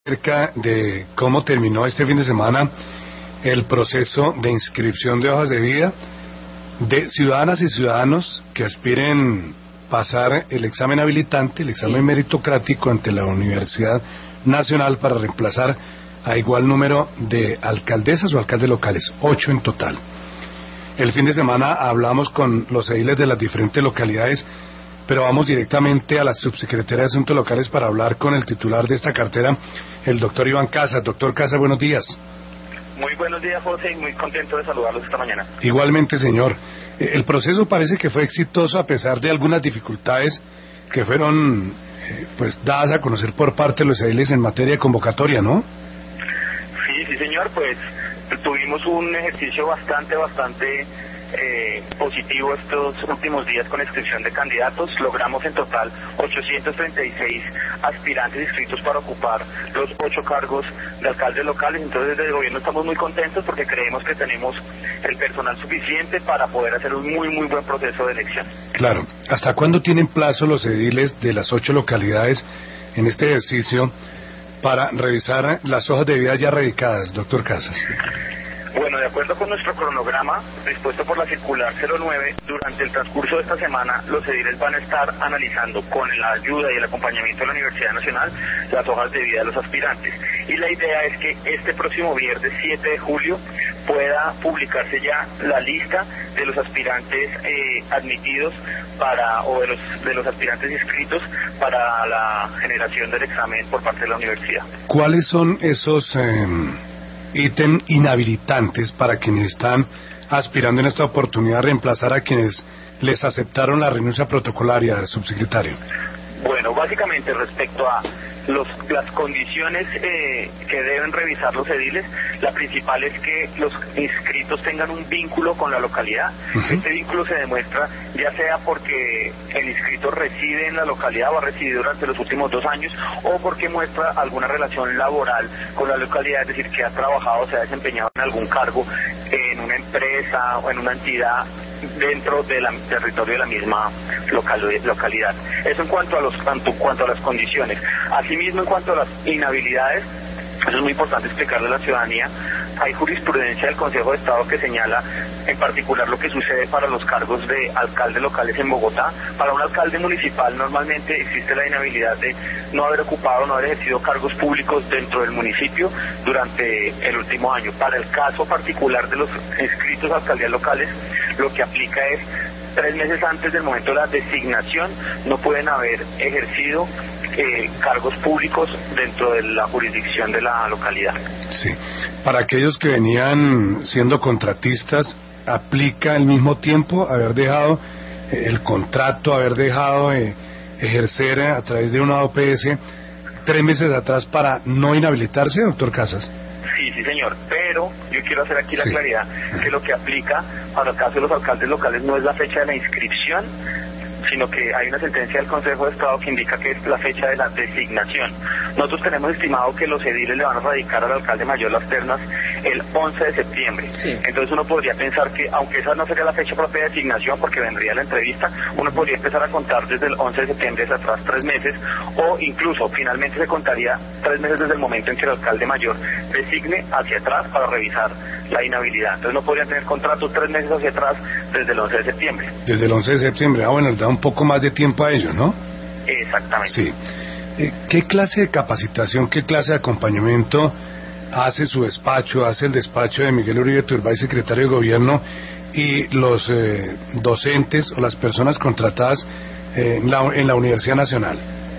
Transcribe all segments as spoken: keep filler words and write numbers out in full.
Acerca de cómo terminó este fin de semana el proceso de inscripción de hojas de vida de ciudadanas y ciudadanos que aspiren pasar el examen habilitante, el examen meritocrático ante la Universidad Nacional para reemplazar a igual número de alcaldesas o alcaldes locales, ocho en total. El fin de semana hablamos con los ediles de las diferentes localidades, pero vamos directamente a la subsecretaria de Asuntos Locales para hablar con el titular de esta cartera, el doctor Iván Casas. Doctor Casas, buenos días. Muy buenos días, José, y muy contento de saludarlos esta mañana. Igualmente, señor. El proceso parece que fue exitoso a pesar de algunas dificultades que fueron pues dadas a conocer por parte de los ediles en materia de convocatoria, ¿no? Sí, sí, señor, pues tuvimos un ejercicio bastante, bastante eh, positivo estos últimos días con inscripción de candidatos. Logramos en total ochocientos treinta y seis aspirantes inscritos para ocupar los ocho cargos de alcaldes locales. Entonces desde el gobierno estamos muy contentos porque creemos que tenemos el personal suficiente para poder hacer un muy muy buen proceso de elección. Claro. ¿Hasta cuándo tienen plazo los ediles de las ocho localidades en este ejercicio para revisar las hojas de vida ya radicadas, doctor Casas? Bueno, de acuerdo con nuestro cronograma dispuesto por la circular cero nueve, durante el transcurso de esta semana los ediles van a estar analizando con la ayuda y el acompañamiento de la Universidad Nacional las hojas de vida de los aspirantes. Y la idea es que este próximo viernes siete de julio pueda publicarse ya la lista de los aspirantes eh, admitidos para o de los, de los aspirantes inscritos para la generación del examen por parte de la universidad. ¿Cuáles son esos Eh... ítem inhabilitantes para quienes están aspirando en esta oportunidad a reemplazar a quienes les aceptaron la renuncia protocolaria, subsecretario? Bueno, básicamente respecto a los, las condiciones eh, que deben revisar los ediles, la principal es que los inscritos tengan un vínculo con la localidad. Uh-huh. Este vínculo se demuestra ya sea porque el inscrito reside en la localidad o ha residido durante los últimos dos años o porque muestra alguna relación laboral con la localidad, es decir, que ha trabajado o se ha desempeñado en algún cargo en una empresa o en una entidad dentro del territorio de la misma local, localidad. Eso en cuanto a los tanto, cuanto a las condiciones. Asimismo, en cuanto a las inhabilidades, eso es muy importante explicarle a la ciudadanía. Hay jurisprudencia del Consejo de Estado que señala en particular lo que sucede para los cargos de alcaldes locales en Bogotá. Para un alcalde municipal normalmente existe la inhabilidad de no haber ocupado, no haber ejercido cargos públicos dentro del municipio durante el último año. Para el caso particular de los inscritos a alcaldías locales, lo que aplica es tres meses antes del momento de la designación no pueden haber ejercido eh, cargos públicos dentro de la jurisdicción de la localidad. Sí. Para aquellos que venían siendo contratistas, ¿aplica al mismo tiempo haber dejado eh, el contrato, haber dejado eh, ejercer eh, a través de una O P S tres meses atrás para no inhabilitarse, doctor Casas? Sí, sí, señor, pero yo quiero hacer aquí la sí. claridad que lo que aplica para el caso de los alcaldes locales no es la fecha de la inscripción, sino que hay una sentencia del Consejo de Estado que indica que es la fecha de la designación. Nosotros tenemos estimado que los ediles le van a radicar al alcalde mayor las ternas el once de septiembre. Sí. Entonces uno podría pensar que, aunque esa no sería la fecha propia de designación, porque vendría la entrevista, uno podría empezar a contar desde el once de septiembre hacia atrás tres meses, o incluso finalmente se contaría tres meses desde el momento en que el alcalde mayor designe hacia atrás para revisar la inhabilidad. Entonces no podrían tener contrato tres meses hacia atrás desde el once de septiembre. Desde el once de septiembre, ah bueno, les da un poco más de tiempo a ellos, ¿no? Exactamente. Sí. Eh, ¿Qué clase de capacitación, qué clase de acompañamiento hace su despacho, hace el despacho de Miguel Uribe Turbay, secretario de Gobierno, y los eh, docentes o las personas contratadas eh, en, la, en la Universidad Nacional?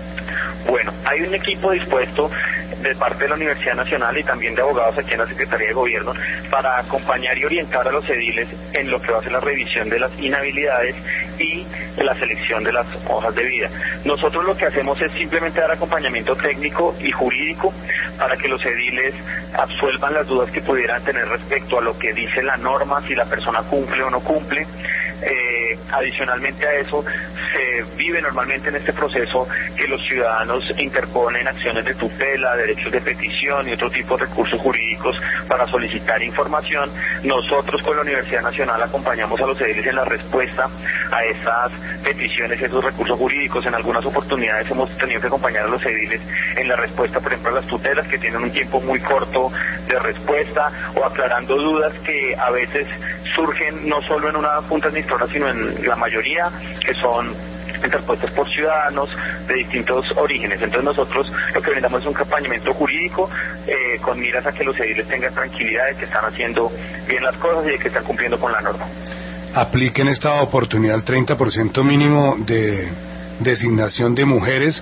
Bueno, hay un equipo dispuesto de parte de la Universidad Nacional y también de abogados aquí en la Secretaría de Gobierno para acompañar y orientar a los ediles en lo que va a ser la revisión de las inhabilidades y la selección de las hojas de vida. Nosotros lo que hacemos es simplemente dar acompañamiento técnico y jurídico para que los ediles absuelvan las dudas que pudieran tener respecto a lo que dice la norma, si la persona cumple o no cumple. Eh, adicionalmente a eso, se vive normalmente en este proceso que los ciudadanos interponen acciones de tutela, derechos de petición y otro tipo de recursos jurídicos para solicitar información. Nosotros con la Universidad Nacional acompañamos a los ediles en la respuesta a esas peticiones, esos recursos jurídicos. En algunas oportunidades hemos tenido que acompañar a los ediles en la respuesta, por ejemplo, a las tutelas, que tienen un tiempo muy corto de respuesta, o aclarando dudas que a veces surgen no solo en una junta administradora, sino en la mayoría, que son interpuestas por ciudadanos de distintos orígenes. Entonces nosotros lo que brindamos es un acompañamiento jurídico eh, con miras a que los ediles tengan tranquilidad de que están haciendo bien las cosas y de que están cumpliendo con la norma. ¿Apliquen esta oportunidad el treinta por ciento mínimo de designación de mujeres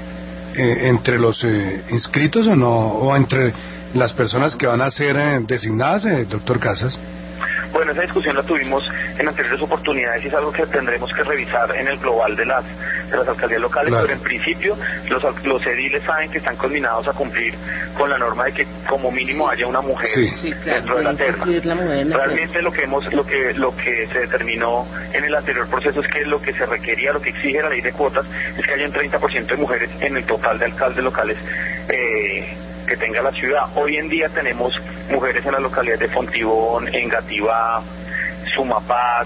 eh, entre los eh, inscritos o no, o entre las personas que van a ser eh, designadas, eh, doctor Casas? Bueno, esa discusión la tuvimos en anteriores oportunidades y es algo que tendremos que revisar en el global de las de las alcaldías locales, claro. Pero en principio los, los ediles saben que están conminados a cumplir con la norma de que como mínimo haya una mujer sí. Sí, claro, dentro de la terna. La mujer en la Realmente terna. lo que hemos lo que lo que se determinó en el anterior proceso es que lo que se requería, lo que exige la ley de cuotas es que haya un treinta por ciento de mujeres en el total de alcaldes locales eh, que tenga la ciudad. Hoy en día tenemos mujeres en las localidades de Fontibón, Engativá, Sumapaz,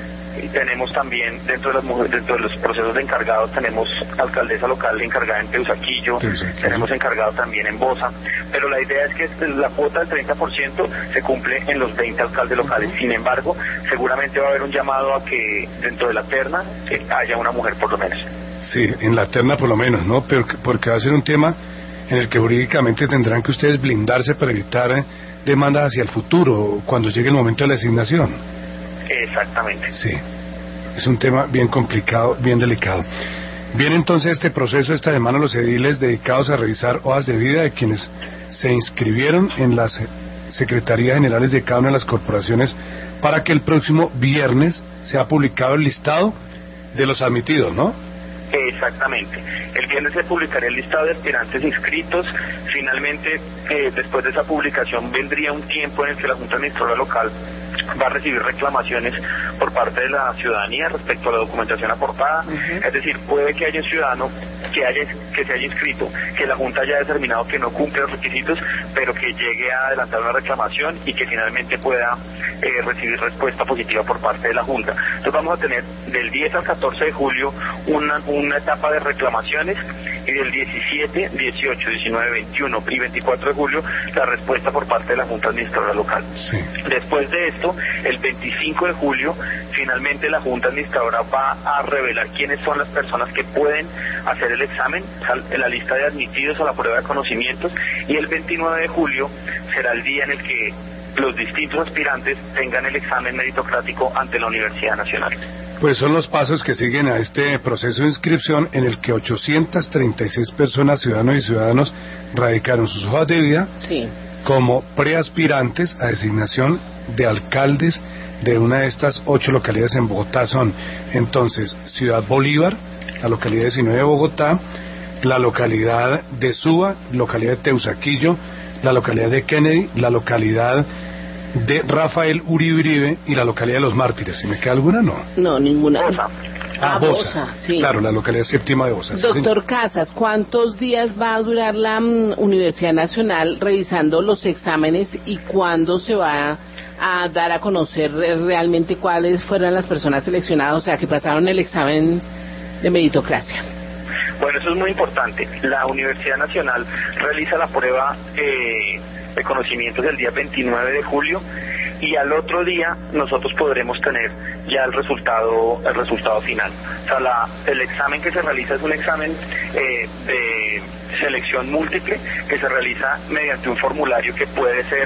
y tenemos también dentro de las mujeres, dentro de los procesos de encargados tenemos alcaldesa local encargada en Teusaquillo, Teusaquillo. Tenemos encargado también en Bosa, pero la idea es que la cuota del treinta por ciento se cumple en los veinte alcaldes locales. Sin embargo, seguramente va a haber un llamado a que dentro de la terna que haya una mujer por lo menos. Sí, en la terna por lo menos, ¿no? Pero porque va a ser un tema en el que jurídicamente tendrán que ustedes blindarse para evitar eh, demandas hacia el futuro, cuando llegue el momento de la asignación. Exactamente. Sí, es un tema bien complicado, bien delicado. Viene entonces este proceso esta semana los ediles dedicados a revisar hojas de vida de quienes se inscribieron en las secretarías generales de cada una de las corporaciones para que el próximo viernes sea publicado el listado de los admitidos, ¿no? Exactamente. El viernes se publicaría el listado de aspirantes inscritos. Finalmente, eh, después de esa publicación vendría un tiempo en el que la Junta Administradora Local va a recibir reclamaciones por parte de la ciudadanía respecto a la documentación aportada. Uh-huh. Es decir, puede que haya un ciudadano que haya que se haya inscrito, que la Junta haya determinado que no cumple los requisitos, pero que llegue a adelantar una reclamación y que finalmente pueda eh, recibir respuesta positiva por parte de la Junta. Entonces vamos a tener del diez al catorce de julio una, una etapa de reclamaciones, y del diecisiete, dieciocho, diecinueve, veintiuno y veinticuatro de julio la respuesta por parte de la Junta Administradora Local. Sí. Después de esto, el veinticinco de julio, finalmente la Junta Administradora va a revelar quiénes son las personas que pueden hacer el examen, en la lista de admitidos a la prueba de conocimientos, y el veintinueve de julio será el día en el que los distintos aspirantes tengan el examen meritocrático ante la Universidad Nacional. Pues son los pasos que siguen a este proceso de inscripción en el que ochocientas treinta y seis personas, ciudadanos y ciudadanos, radicaron sus hojas de vida sí. como preaspirantes a designación de alcaldes de una de estas ocho localidades en Bogotá. Son entonces Ciudad Bolívar, la localidad diecinueve de Bogotá, la localidad de Suba, localidad de Teusaquillo, la localidad de Kennedy, la localidad de Rafael Uribe Uribe y la localidad de Los Mártires. ¿Si me queda alguna? No. No, ninguna. Bosa. Ah, Ah, Bosa. Bosa, sí. Claro, la localidad séptima de Bosa. Doctor Casas, ¿cuántos días va a durar la um, Universidad Nacional revisando los exámenes y cuándo se va a dar a conocer realmente cuáles fueron las personas seleccionadas, o sea, que pasaron el examen de meritocracia? Bueno, eso es muy importante. La Universidad Nacional realiza la prueba eh, de conocimientos el día veintinueve de julio, y al otro día nosotros podremos tener ya el resultado el resultado final. O sea, la, el examen que se realiza es un examen eh, de selección múltiple que se realiza mediante un formulario que puede ser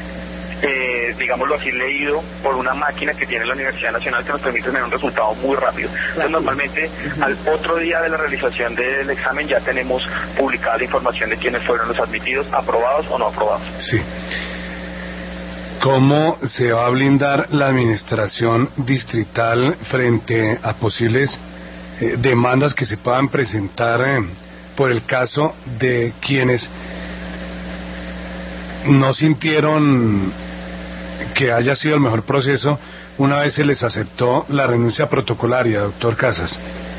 Eh, digámoslo así, leído por una máquina que tiene la Universidad Nacional, que nos permite tener un resultado muy rápido. Entonces, normalmente, uh-huh. al otro día de la realización del examen ya tenemos publicada la información de quiénes fueron los admitidos, aprobados o no aprobados. Sí. ¿Cómo se va a blindar la administración distrital frente a posibles eh, demandas que se puedan presentar eh, por el caso de quienes no sintieron que haya sido el mejor proceso una vez se les aceptó la renuncia protocolaria, doctor Casas?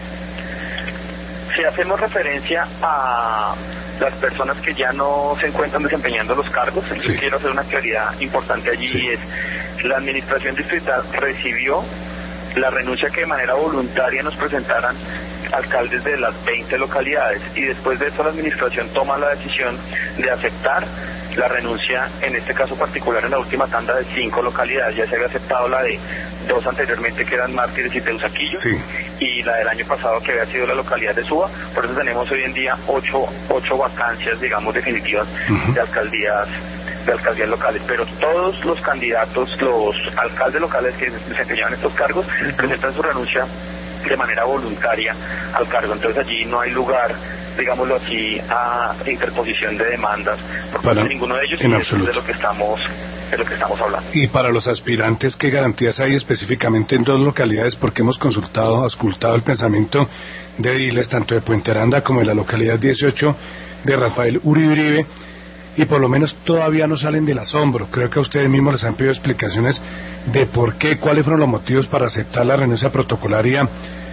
Si hacemos referencia a las personas que ya no se encuentran desempeñando los cargos, sí. Yo quiero hacer una claridad importante allí, sí. Y es, la administración distrital recibió la renuncia que de manera voluntaria nos presentaran alcaldes de las veinte localidades, y después de eso la administración toma la decisión de aceptar la renuncia, en este caso particular en la última tanda, de cinco localidades. Ya se había aceptado la de dos anteriormente, que eran Mártires y Teusaquillo, sí. Y la del año pasado, que había sido la localidad de Suba. Por eso tenemos hoy en día ocho, ocho vacancias, digamos, definitivas, uh-huh. de alcaldías de alcaldías locales, pero todos los candidatos, los alcaldes locales que desempeñaban estos cargos, uh-huh. presentan su renuncia de manera voluntaria al cargo. Entonces allí no hay lugar, digámoslo así, a interposición de demandas por parte de ninguno de ellos, y eso es de lo que estamos de lo que estamos hablando. Y para los aspirantes, ¿qué garantías hay específicamente en dos localidades? Porque hemos consultado, auscultado el pensamiento de ediles tanto de Puente Aranda como de la localidad dieciocho de Rafael Uribe Uribe, y por lo menos todavía no salen del asombro. Creo que a ustedes mismos les han pedido explicaciones de por qué, cuáles fueron los motivos para aceptar la renuncia protocolaria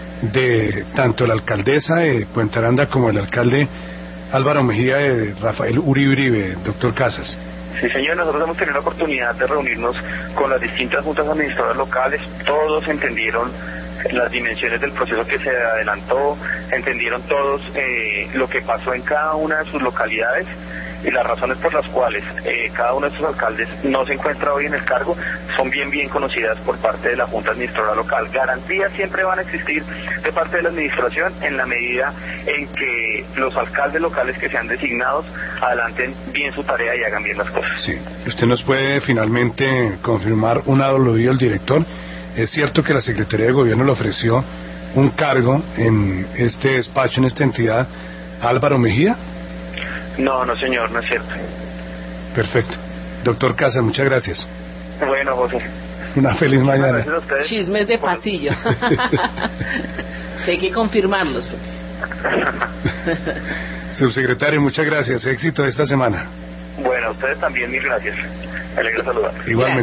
de tanto la alcaldesa de Puente Aranda como el alcalde Álvaro Mejía de Rafael Uribe Uribe, doctor Casas. Sí, señor, nosotros hemos tenido la oportunidad de reunirnos con las distintas juntas administradoras locales. Todos entendieron las dimensiones del proceso que se adelantó, entendieron todos eh, lo que pasó en cada una de sus localidades y las razones por las cuales eh, cada uno de estos alcaldes no se encuentra hoy en el cargo son bien bien conocidas por parte de la Junta Administradora Local. Garantías siempre van a existir de parte de la administración en la medida en que los alcaldes locales que sean designados adelanten bien su tarea y hagan bien las cosas. Sí. ¿Usted nos puede finalmente confirmar una lo dijo el director? ¿Es cierto que la Secretaría de Gobierno le ofreció un cargo en este despacho, en esta entidad, a Álvaro Mejía? No, no señor, no es cierto. Perfecto. Doctor Casas, muchas gracias. Bueno, José. Una feliz mañana. Gracias a ustedes. Chismes de pasillo. Hay que confirmarlos. Subsecretario, muchas gracias. Éxito esta semana. Bueno, a ustedes también, mil gracias. Me alegra saludar. Igualmente.